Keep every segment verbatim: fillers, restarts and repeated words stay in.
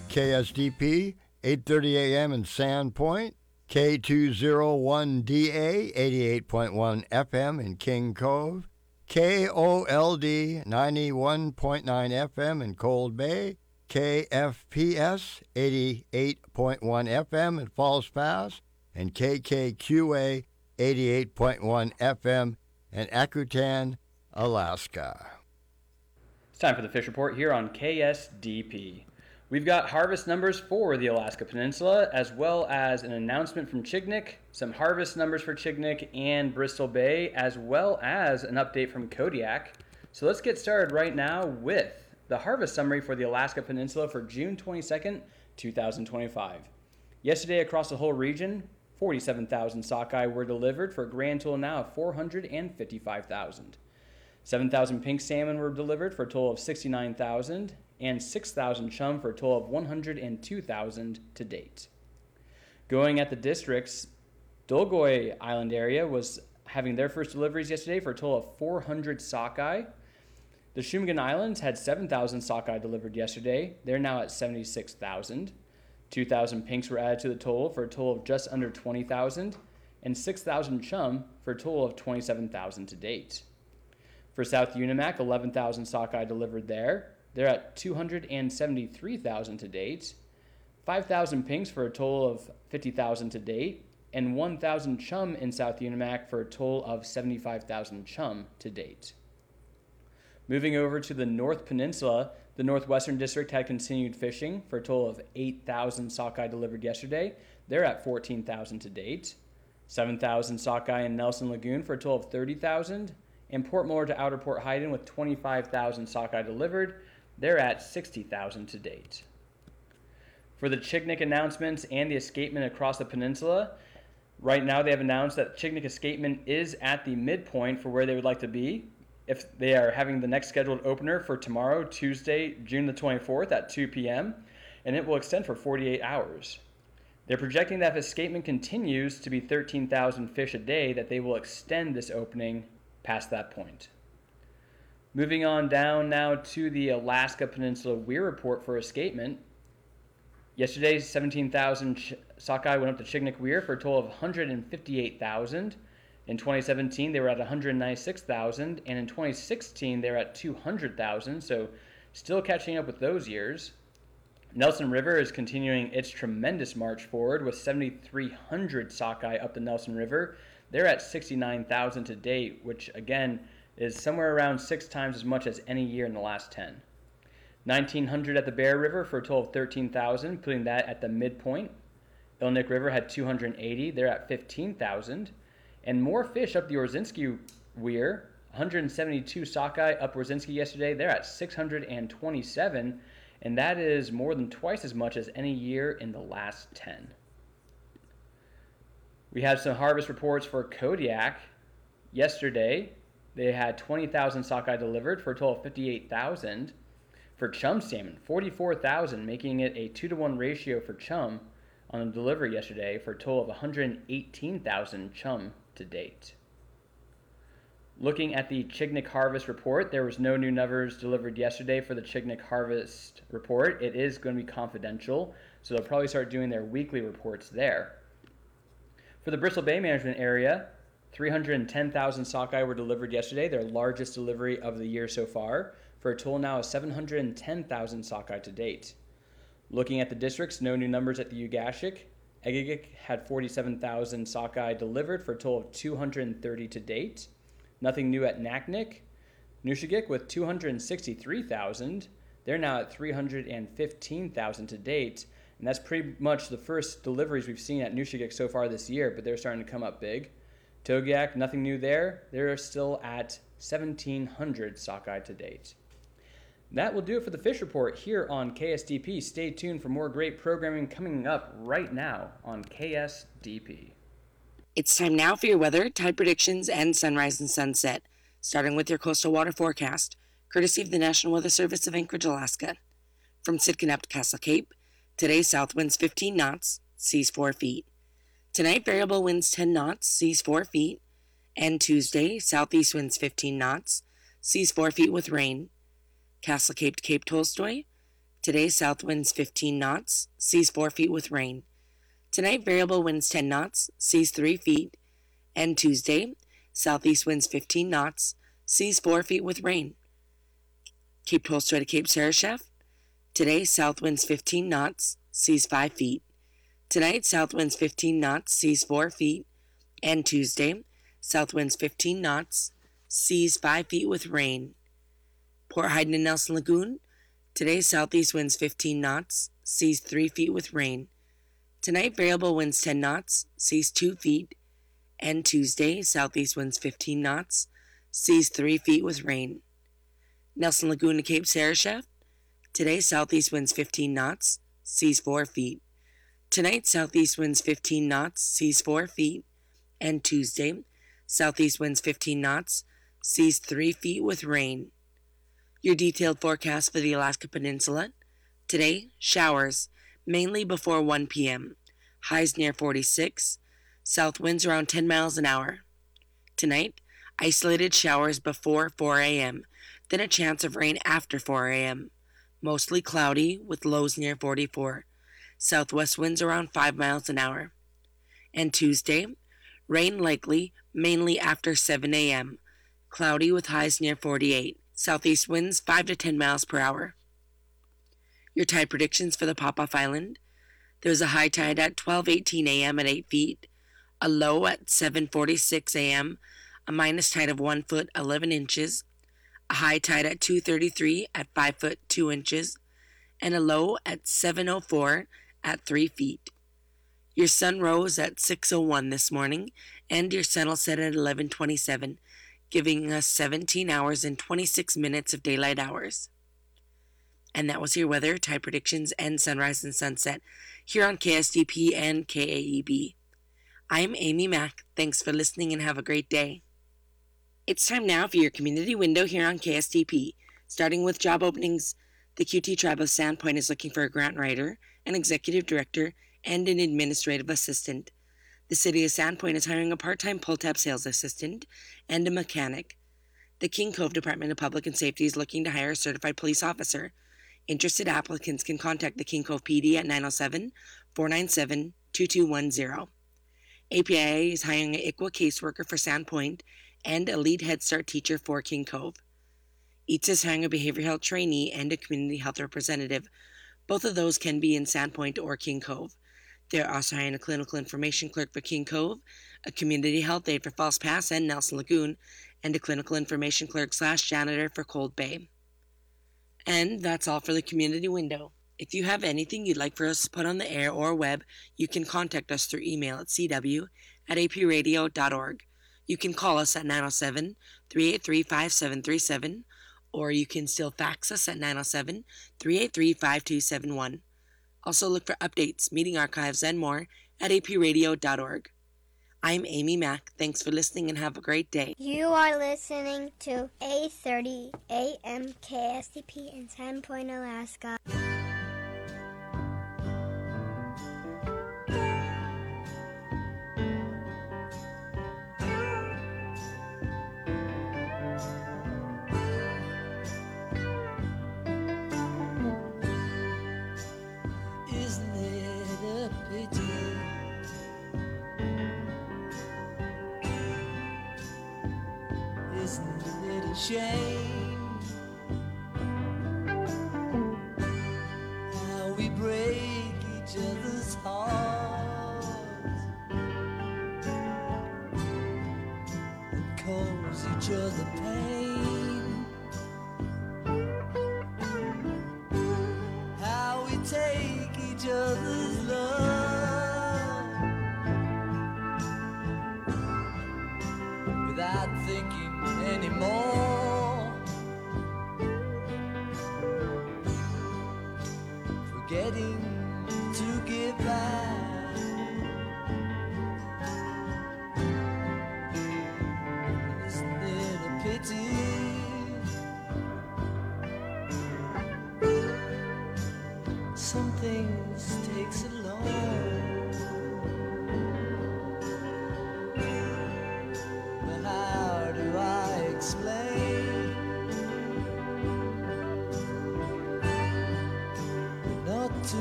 K S D P, eight thirty a.m. in Sandpoint, K two oh one D A, eighty-eight point one F M in King Cove, K O L D, ninety-one point nine F M in Cold Bay, K F P S, eighty-eight point one F M in Falls Pass, and K K Q A, eighty-eight point one F M in Akutan, Alaska. It's time for the Fish Report here on K S D P. We've got harvest numbers for the Alaska Peninsula, as well as an announcement from Chignik, some harvest numbers for Chignik and Bristol Bay, as well as an update from Kodiak. So let's get started right now with the harvest summary for the Alaska Peninsula for June twenty-second, twenty twenty-five. Yesterday across the whole region, forty-seven thousand sockeye were delivered for a grand total now of four hundred fifty-five thousand. seven thousand pink salmon were delivered for a total of sixty-nine thousand, and six thousand chum for a total of one hundred two thousand to date. Going at the districts, Dolgoy Island area was having their first deliveries yesterday for a total of four hundred sockeye. The Shumagon Islands had seven thousand sockeye delivered yesterday. They're now at seventy-six thousand. two thousand pinks were added to the total for a total of just under twenty thousand, and six thousand chum for a total of twenty-seven thousand to date. For South Unimac, eleven thousand sockeye delivered there. They're at two hundred seventy-three thousand to date. five thousand pinks for a total of fifty thousand to date, and one thousand chum in South Unimac for a total of seventy-five thousand chum to date. Moving over to the North Peninsula, the Northwestern District had continued fishing for a total of eight thousand sockeye delivered yesterday. They're at fourteen thousand to date. seven thousand sockeye in Nelson Lagoon for a total of thirty thousand. And Port Moore to Outer Port Hayden with twenty-five thousand sockeye delivered. They're at sixty thousand to date. For the Chignik announcements and the escapement across the peninsula, right now they have announced that Chignik escapement is at the midpoint for where they would like to be. If they are having the next scheduled opener for tomorrow, Tuesday, June the twenty-fourth at two p.m., and it will extend for forty-eight hours. They're projecting that if escapement continues to be thirteen thousand fish a day, that they will extend this opening past that point. Moving on down now to the Alaska Peninsula Weir report for escapement. Yesterday, seventeen thousand ch- sockeye went up to Chignik Weir for a total of one hundred fifty-eight thousand. In twenty seventeen, they were at one hundred ninety-six thousand, and in twenty sixteen, they were at two hundred thousand, so still catching up with those years. Nelson River is continuing its tremendous march forward with seven thousand three hundred sockeye up the Nelson River. They're at sixty-nine thousand to date, which again is somewhere around six times as much as any year in the last ten. nineteen hundred at the Bear River for a total of thirteen thousand, putting that at the midpoint. Ilnik River had two hundred eighty, they're at fifteen thousand. And more fish up the Orzinski Weir, one hundred seventy-two sockeye up Orzinski yesterday, they're at six hundred twenty-seven, and that is more than twice as much as any year in the last ten. We have some harvest reports for Kodiak. Yesterday, they had twenty thousand sockeye delivered for a total of fifty-eight thousand. For chum salmon, forty-four thousand, making it a two to one ratio for chum on the delivery yesterday for a total of one hundred eighteen thousand chum to date. Looking at the Chignik harvest report, there was no new numbers delivered yesterday for the Chignik harvest report. It is going to be confidential, so they'll probably start doing their weekly reports there. For the Bristol Bay Management Area, three hundred ten thousand sockeye were delivered yesterday, their largest delivery of the year so far, for a total now of seven hundred ten thousand sockeye to date. Looking at the districts, no new numbers at the Ugashik. Egegik had forty-seven thousand sockeye delivered for a total of two hundred thirty to date. Nothing new at Naknek. Nushagik with two hundred sixty-three thousand. They're now at three hundred fifteen thousand to date. And that's pretty much the first deliveries we've seen at Nushagik so far this year, but they're starting to come up big. Togiak, nothing new there. They're still at seventeen hundred sockeye to date. That will do it for the Fish Report here on K S D P. Stay tuned for more great programming coming up right now on K S D P. It's time now for your weather, tide predictions, and sunrise and sunset, starting with your coastal water forecast, courtesy of the National Weather Service of Anchorage, Alaska. From Sitka up to Castle Cape, today south winds fifteen knots, seas four feet. Tonight variable winds ten knots, seas four feet. And Tuesday southeast winds fifteen knots, seas four feet with rain. Castle Cape to Cape Tolstoy, Today, south winds fifteen knots, seas four feet with rain. Tonight, variable winds ten knots, seas three feet. And Tuesday, southeast winds fifteen knots, seas four feet with rain. Cape Tolstoy to Cape Sarashef. Today, south winds fifteen knots, seas five feet. Tonight, south winds fifteen knots, seas four feet. And Tuesday, south winds fifteen knots, seas five feet with rain. Port Hayden and Nelson Lagoon. Today, southeast winds fifteen knots, seas three feet with rain. Tonight, variable winds ten knots, seas two feet. And Tuesday, southeast winds fifteen knots, seas three feet with rain. Nelson Lagoon to Cape Sarashef. Today, southeast winds fifteen knots, seas four feet. Tonight, southeast winds fifteen knots, seas four feet. And Tuesday, southeast winds fifteen knots, seas three feet with rain. Your detailed forecast for the Alaska Peninsula. Today, showers, mainly before one p.m. Highs near forty-six. South winds around ten miles an hour. Tonight, isolated showers before four a.m., then a chance of rain after four a.m. Mostly cloudy with lows near forty-four. Southwest winds around five miles an hour. And Tuesday, rain likely, mainly after seven a.m. Cloudy with highs near forty-eight. Southeast winds five to ten miles per hour. Your tide predictions for the Pop-Off Island. There's a high tide at twelve eighteen a.m. at eight feet, a low at seven forty-six a.m., a minus tide of one foot eleven inches, a high tide at two thirty-three at five foot two inches, and a low at seven oh four at three feet. Your sun rose at six oh one this morning, and your sun will set at eleven twenty-seven, giving us seventeen hours and twenty-six minutes of daylight hours. And that was your weather, tide predictions, and sunrise and sunset here on K S D P and K A E B. I'm Amy Mack. Thanks for listening and have a great day. It's time now for your community window here on K S D P. Starting with job openings, the Q T Tribe of Sandpoint is looking for a grant writer, an executive director, and an administrative assistant. The City of Sandpoint is hiring a part-time pull-tab sales assistant and a mechanic. The King Cove Department of Public and Safety is looking to hire a certified police officer. Interested applicants can contact the King Cove P D at nine oh seven, four nine seven, two two one zero. A P I A is hiring an I C W A caseworker for Sandpoint and a lead Head Start teacher for King Cove. E A T S is hiring a behavioral health trainee and a community health representative. Both of those can be in Sandpoint or King Cove. They're also hiring a clinical information clerk for King Cove, a community health aide for False Pass and Nelson Lagoon, and a clinical information clerk slash janitor for Cold Bay. And that's all for the community window. If you have anything you'd like for us to put on the air or web, you can contact us through email at c w at a p radio dot org. You can call us at nine oh seven, three eight three, five seven three seven, or you can still fax us at nine oh seven, three eight three, five two seven one. Also look for updates, meeting archives, and more at a p radio dot org. I'm Amy Mack. Thanks for listening and have a great day. You are listening to eight thirty A M K S D P in Sandpoint, Alaska. Shame how we break each other's hearts and cause each other pain, how we take each other's love without thinking anymore. Forgetting to give back. Isn't it a pity? Some things take so long, but how do I explain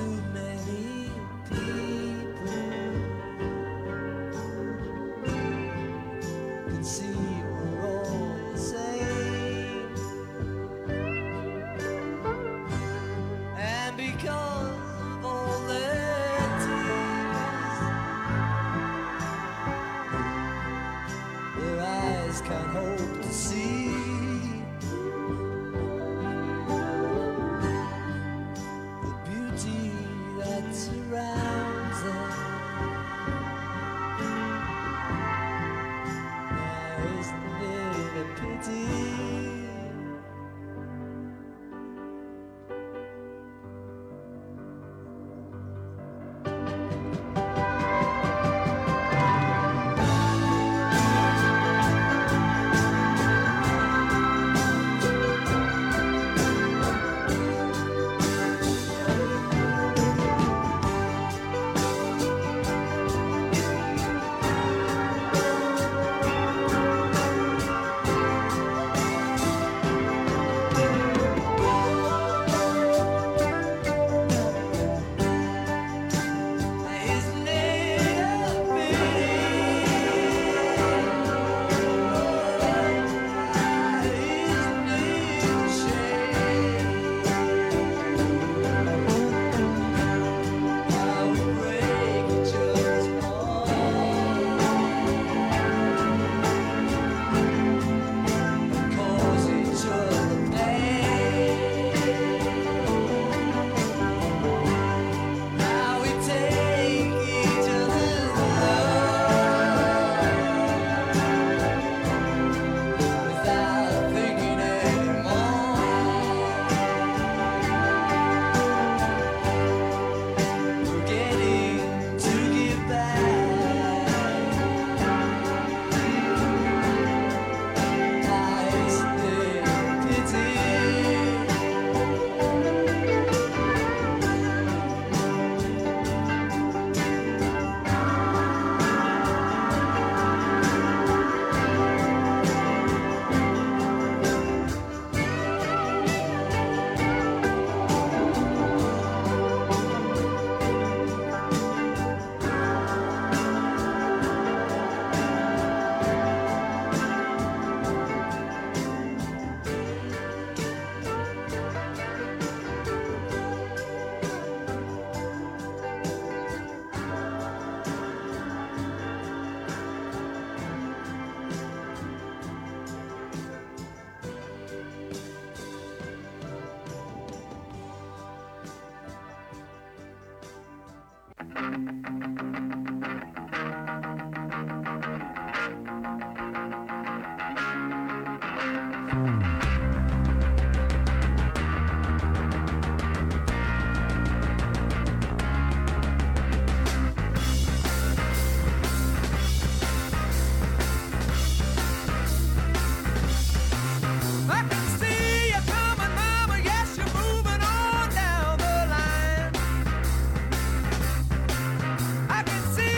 too many people could see we're all the same. And because of all their tears, their eyes can't hope to see the beauty that surrounds them. Now isn't it a pity? Isn't it a pity? Isn't it a shame? How we break each other's heart and cause each other pain. How we take each other's love without thinking anymore. Forgetting to give back. Ah, isn't it a pity? I can see you coming, mama. Yes, you're moving on down the line. I can see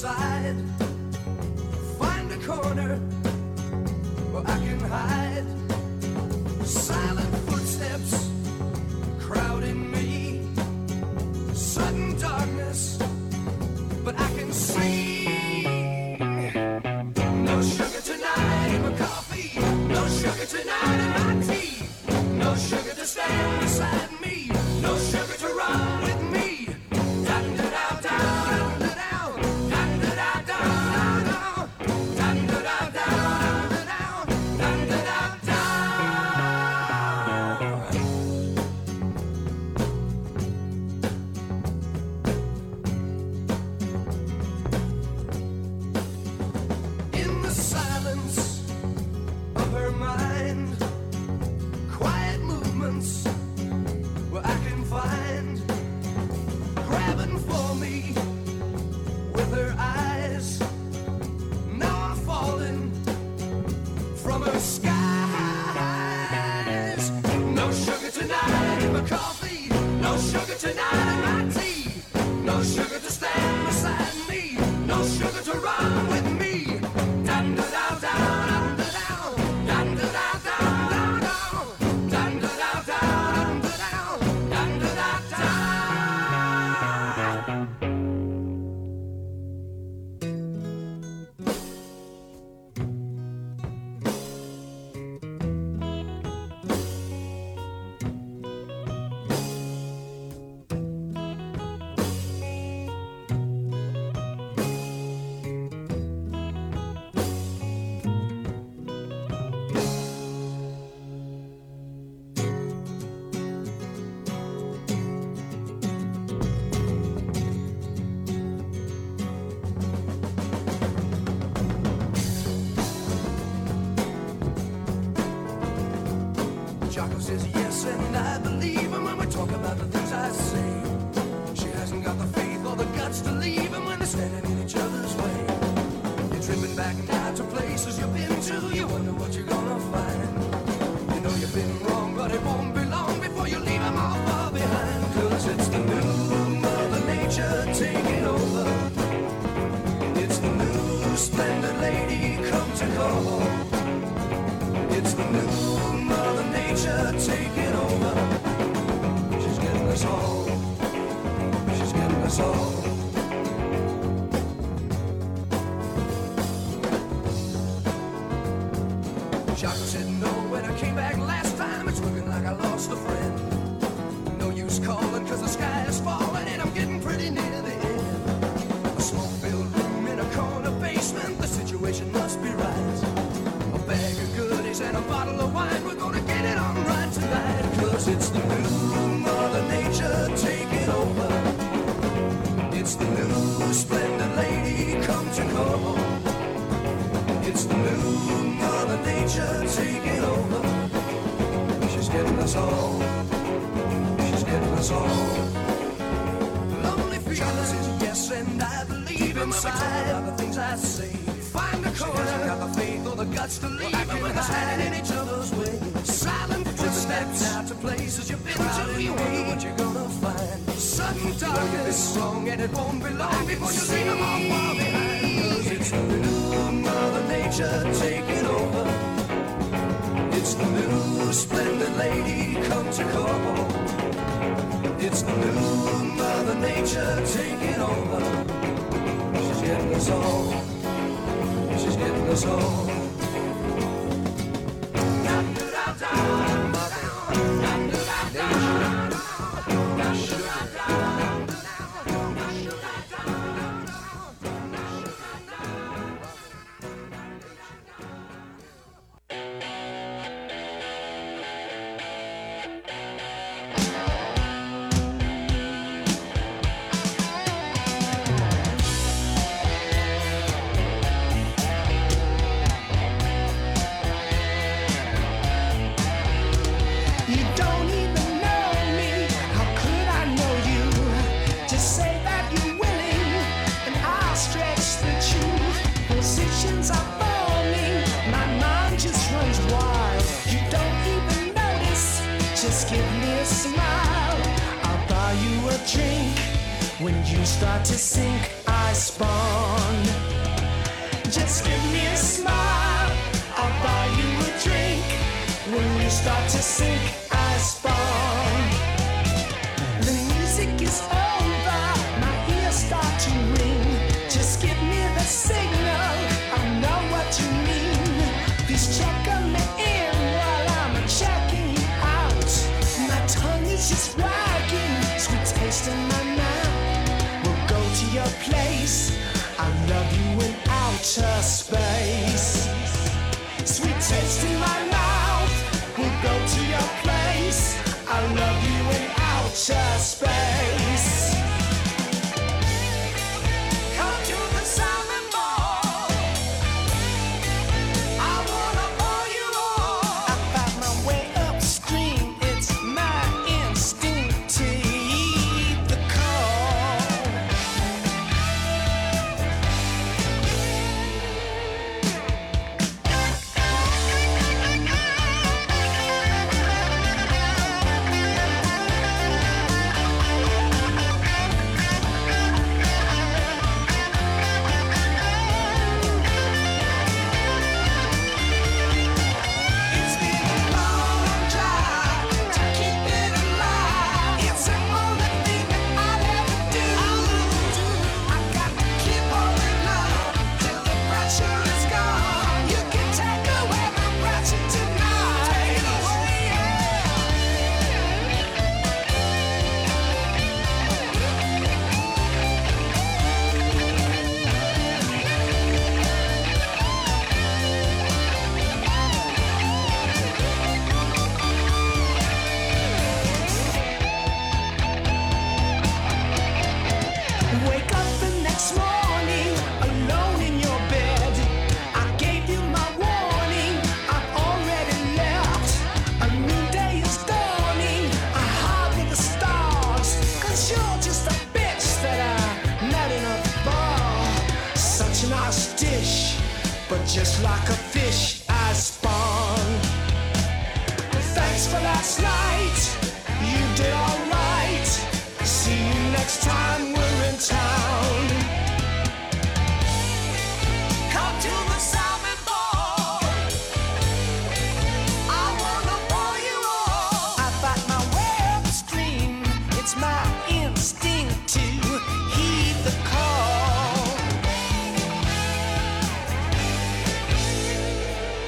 side. Find a corner where I can hide. Silent footsteps crowding me. Sudden darkness, but I can see. No sugar tonight in my coffee. No sugar tonight in my tea. No sugar to stand beside me. No sugar to run with me. Jocko says yes, and I believe him when we talk about the things I say. She hasn't got the faith or the guts to leave him when they're standing in each other's way. You're tripping back now to places you've been to. You wonder what you're gonna find. You know you've been wrong, but it won't be long before you leave him all far behind. Cause it's the new Mother Nature taking over. It's the new splendid lady come to call. It's the new Mother Nature taking over. She's getting us all. She's getting us all. Jocko said no when I came back last time. It's looking like I lost a friend. No use calling cause the sky is falling and I'm getting pretty near the end. A smoke-filled room in a corner basement. The situation must be right. A bag of goodies and a bottle of wine. We're gonna get it on right tonight. Cause it's the new Mother Nature taking over. It's the new splendid lady come to call. It's the new Mother Nature taking over. She's getting us all. She's getting us all. Lonely feeling says yes and I believe inside of the things I say. Find the corner, got the faith or the guts to leave him when they're standing in each other's way. Silent footsteps out to places you've been to. You wonder what you're gonna find. Sudden darkness, wrong and it won't be long before you leave them all far behind. Cause it's the new Mother Nature taking over. It's the new splendid lady come to call. It's the new Mother Nature taking over. She's getting us all. She's getting us all. When you start to sink, I I spawn. Just give me a smile, I'll buy you a drink. When you start to sink, I spawn. The music is over, my ears start to ring. Just give me the signal, I know what you mean. Please check on me in while I'm checking you out. My tongue is just wagging, sweet taste in my mouth. We'll go to your place, I love you in outer space. Sweet taste in my mouth, we'll go to your place, I love you in outer space. Come to the salmon ball, I wanna bore you all. I find my way upstream, it's my instinct to heed the call. It's been a long drive to keep it alive. It's the only thing that I'll ever do. I got to keep holding on till the pressure is gone. You can take away my pressure tonight. Take it away, Wake up the next morning, alone in your bed. I gave you my warning, I've already left. A new day is dawning, I harbor the stars. Cause you're just a bitch that I met in a bar. Such a nice dish, but just like a fish, I spawn. Thanks for last night, you did alright. See you next time we're in town. Come to the salmon ball, I wanna bore you all. I fight my way upstream, it's my instinct to heed the call.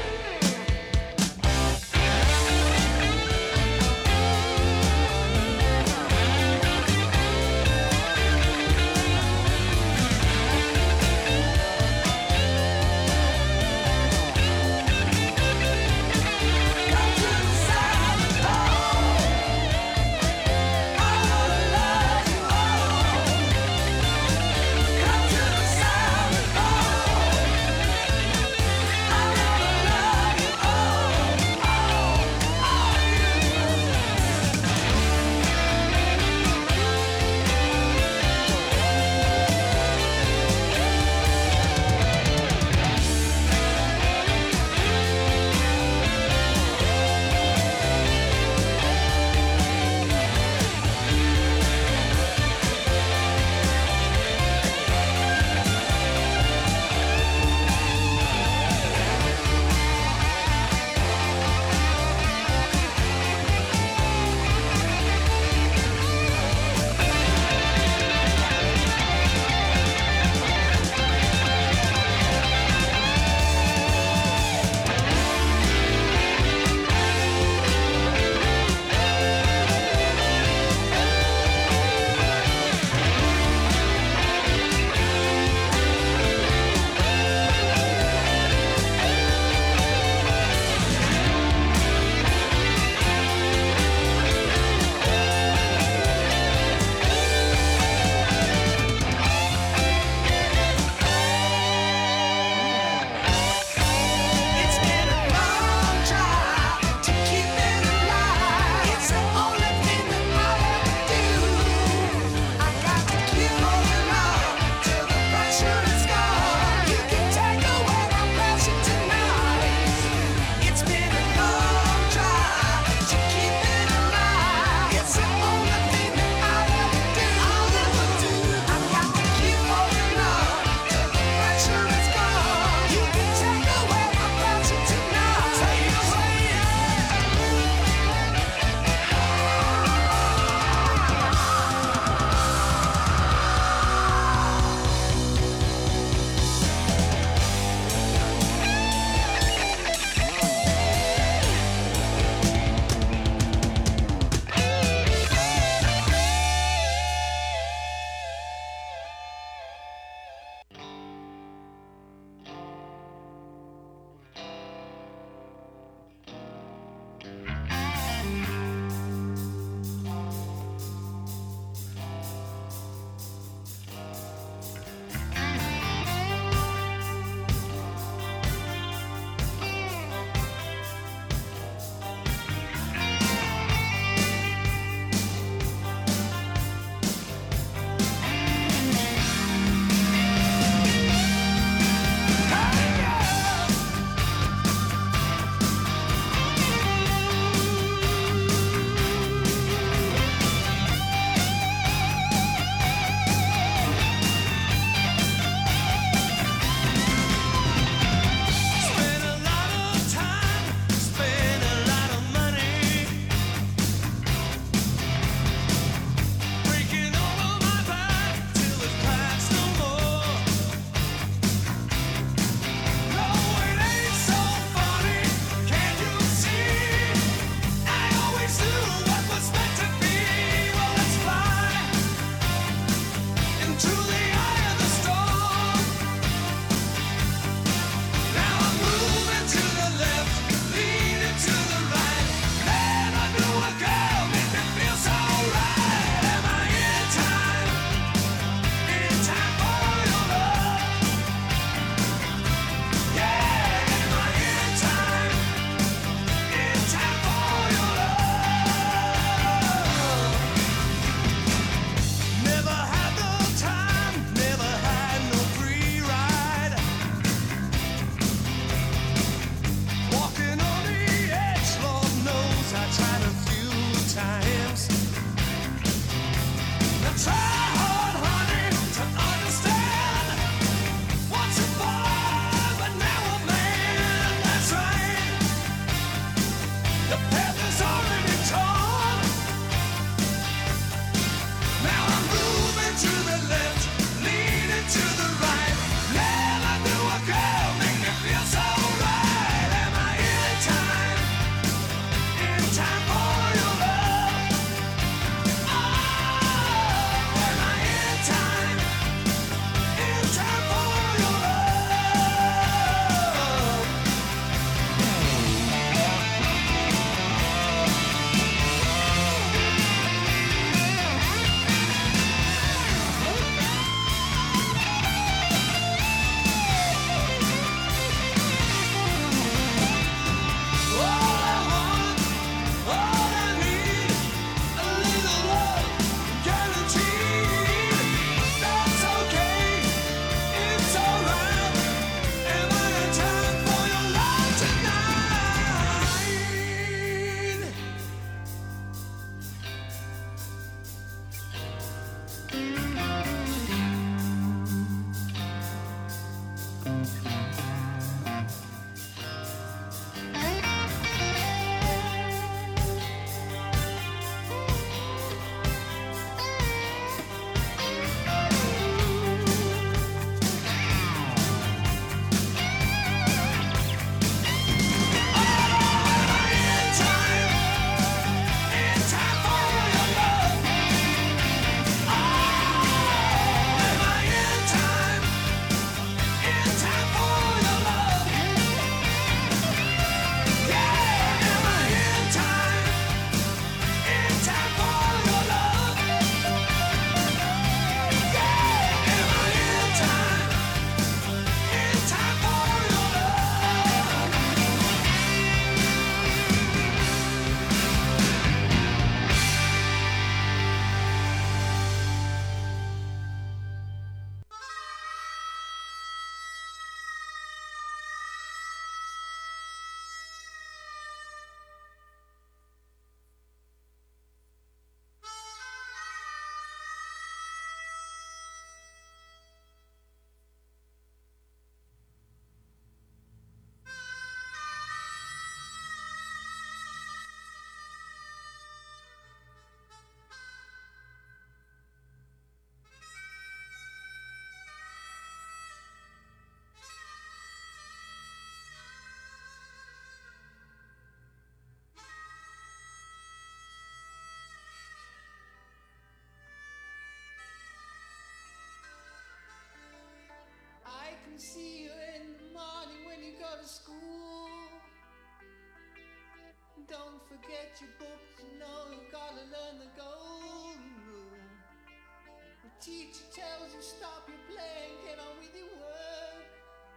your books, you know you gotta learn the golden rule. The teacher tells you stop your playing, get on with your work.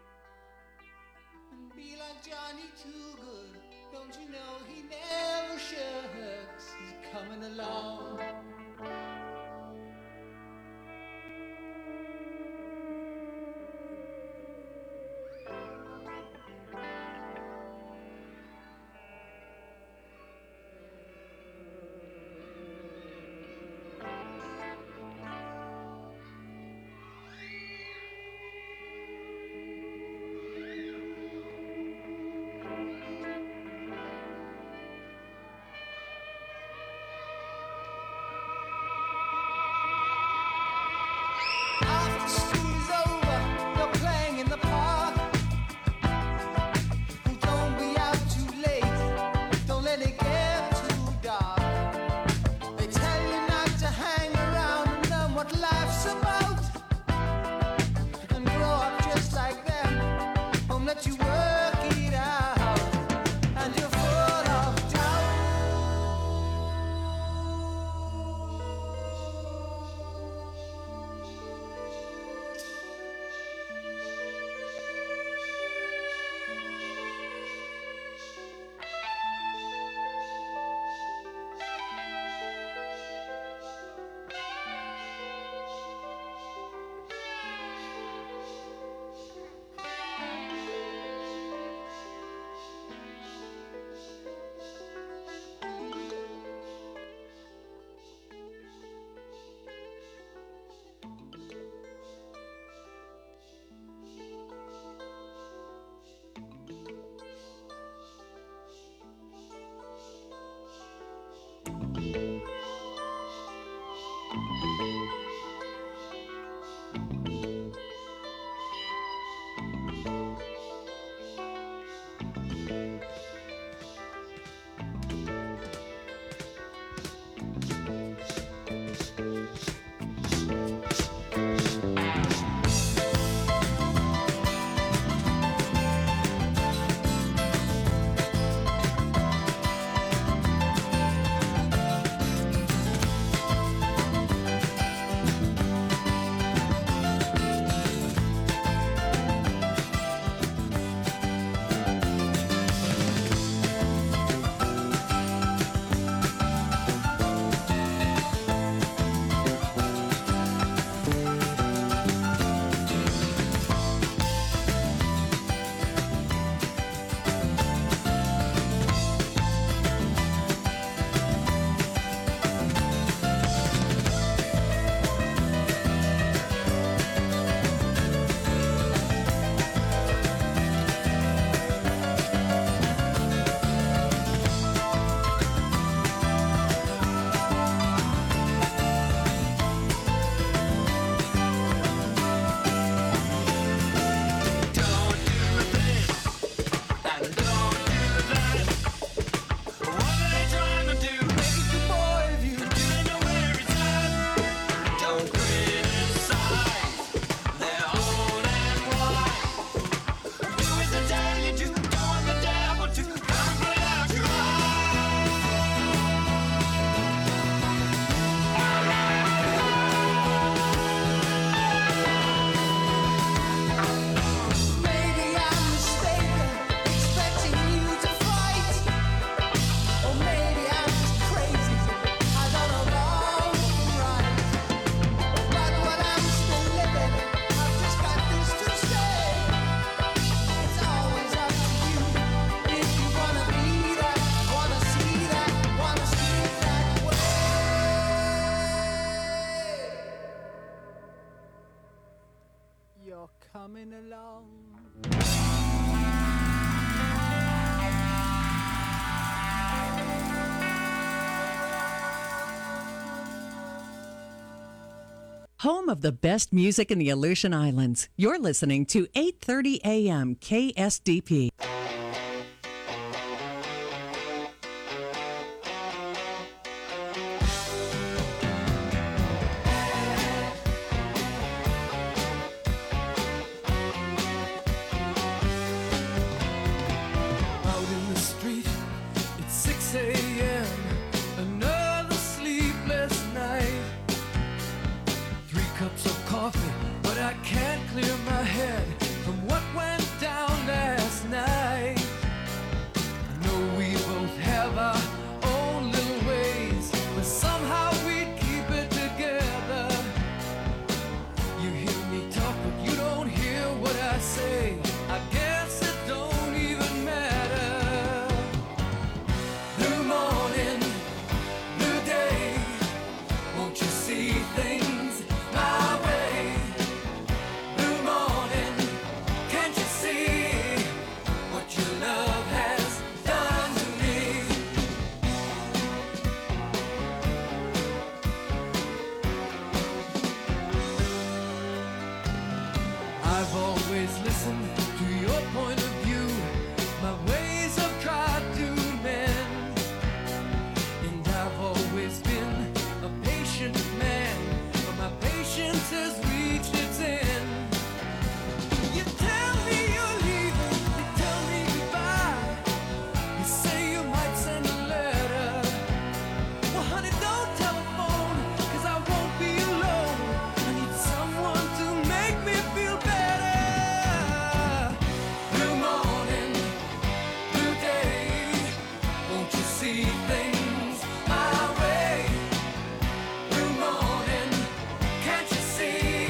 And be like Johnny Too Good, don't you know he never shirks, he's coming along. coming along. Home of the best music in the Aleutian Islands. You're listening to eight thirty A M K S D P. Out in the street, it's six A M race has reached its end. You tell me you're leaving, you tell me goodbye. You say you might send a letter. Well, honey, don't telephone, 'cause I won't be alone. I need someone to make me feel better. Blue morning, blue day, won't you see things my way? Blue morning, can't you see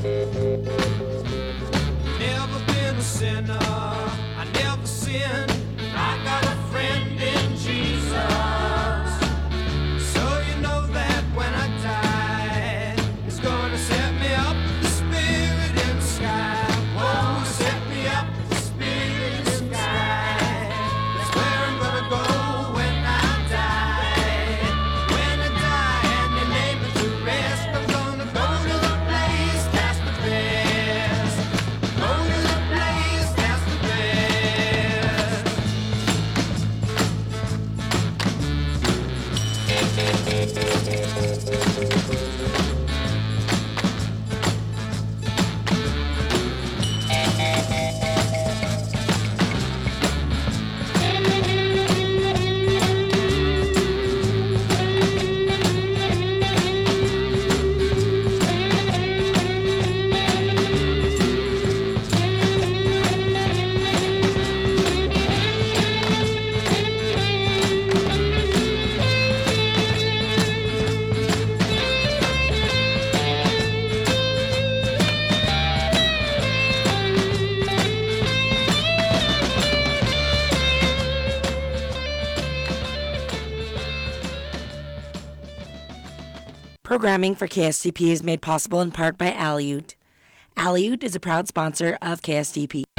Never been a sinner, I never sinned. I got a friend in Jesus. So you know that when I die, He's gonna set me up, the Spirit in the sky. Oh, set me up, the Spirit in the sky. That's where I'm gonna go when I die. When I die and they lay me to rest, I'm gonna go to the place that's the best. Go to the place that's the best. Programming for K S D P is made possible in part by Aleut. Aleut is a proud sponsor of K S D P.